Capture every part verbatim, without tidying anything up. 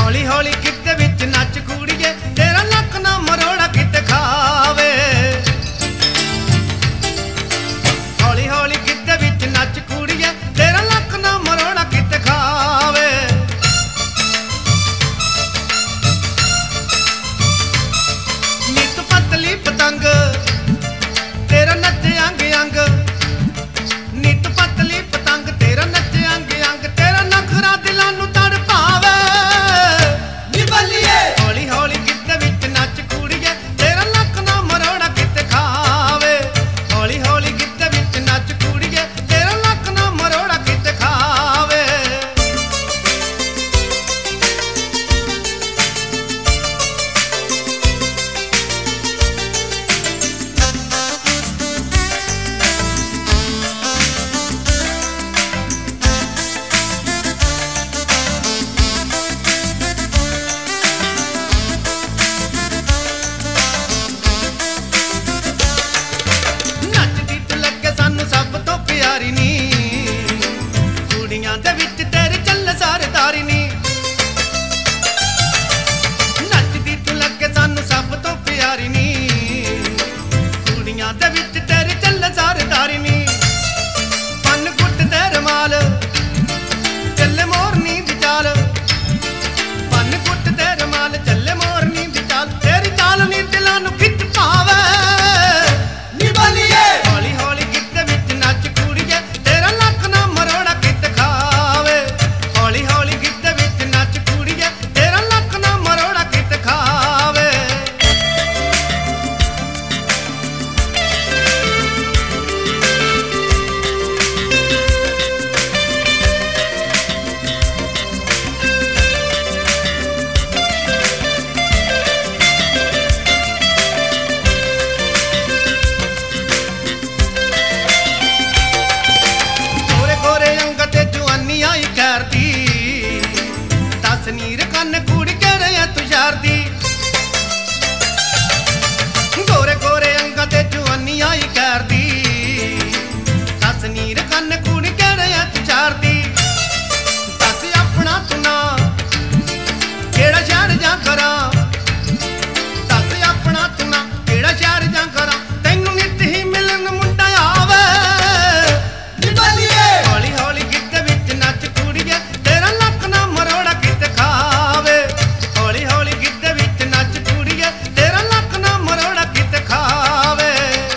हौली हौली गिद्ध विच नच कुड़िए तेरा लक ना मरोड़ा किते खावे। हौली हौली गिद्ध विच नच कुड़िए तेरा लक ना मरोड़ा किते खावे। नी तू पतली पतंग तेरा नचे अंग अंग, नी तू पतली पतंग तेरा नचे अंग अंग, तेरा नखरा दिलां नूं तड़ पावे। नी बल्लिए हौली हौली गिद्ध विच नच कुड़िए तेरा लक ना मरोड़ा किते खावे। हौली हौली गिद्ध विच नच कुड़िए तेरा लक ना मरोड़ा किते खावे। नचदी तू लगे सानू सब तो प्यारी नी, कुड़ियां दे विच तेरे चल सारे तारी नी। नचदी तू लगे सानू सब तो प्यारी नी, कुड़ियां दे विच तेरे चल सारे तारी नी। पन गुट ते रमाल चले मोरनी दी चाल, पन गुट ते रमाल चले मोरनी दी चाल, तेरी चाल नी दिलां नूं खिच पावे। नी बल्लिए हौली हौली गिद्ध विच नच कुड़िए तेरा लक ना मरोड़ा किते खावे। हौली हौली गिद्ध विच नच कुड़िए तेरा लक ना मरोड़ा किते खावे। गोरे गोरे अंग ते जुआनी आई करदी, दस नीर कन्न कुड़ी केड़े ऐ तू शारदी। गोरे गोरे अंग ते जुआनी आई करदी, दस नीर कन्न कुड़ी केड़े ऐ तू शारदी। दस अपना तू ना केड़ा शहर जा करा, दस अपना तू ना केड़ा शहर जा करा, तैनू नित ही मिलन मुंडा आवे। नी बल्लिए हौली हौली गिद्ध विच नच कुड़िए तेरा लक ना मरोड़ा किते खावे। हौली हौली गिद्ध विच नच कुड़िए तेरा लक ना मरोड़ा किते खावे।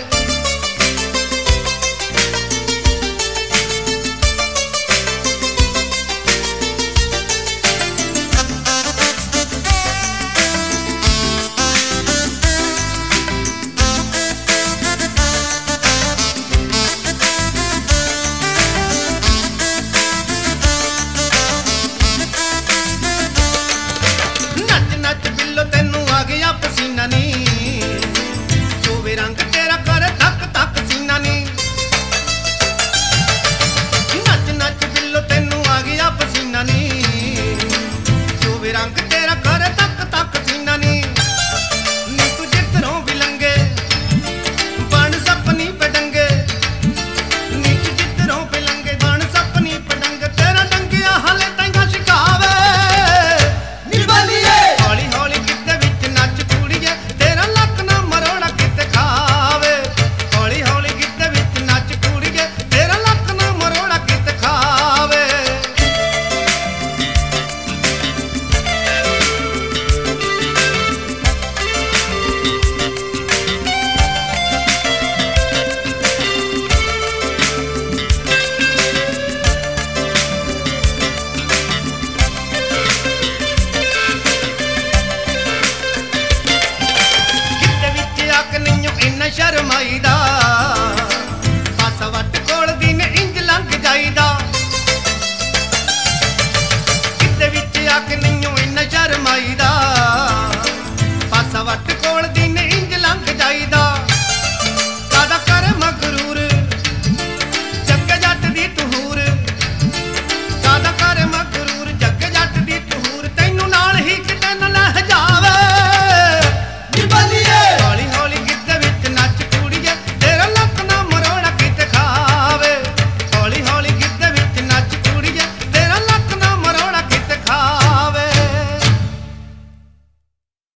नच नच बिल्लो तेनू आ गया पसीना नी, चौबे रंग तेरा कर धक धक सीना नी। नच नच बिल्लो तेनू आ गया पसीना नी, चौबे रंग तेरा कर धक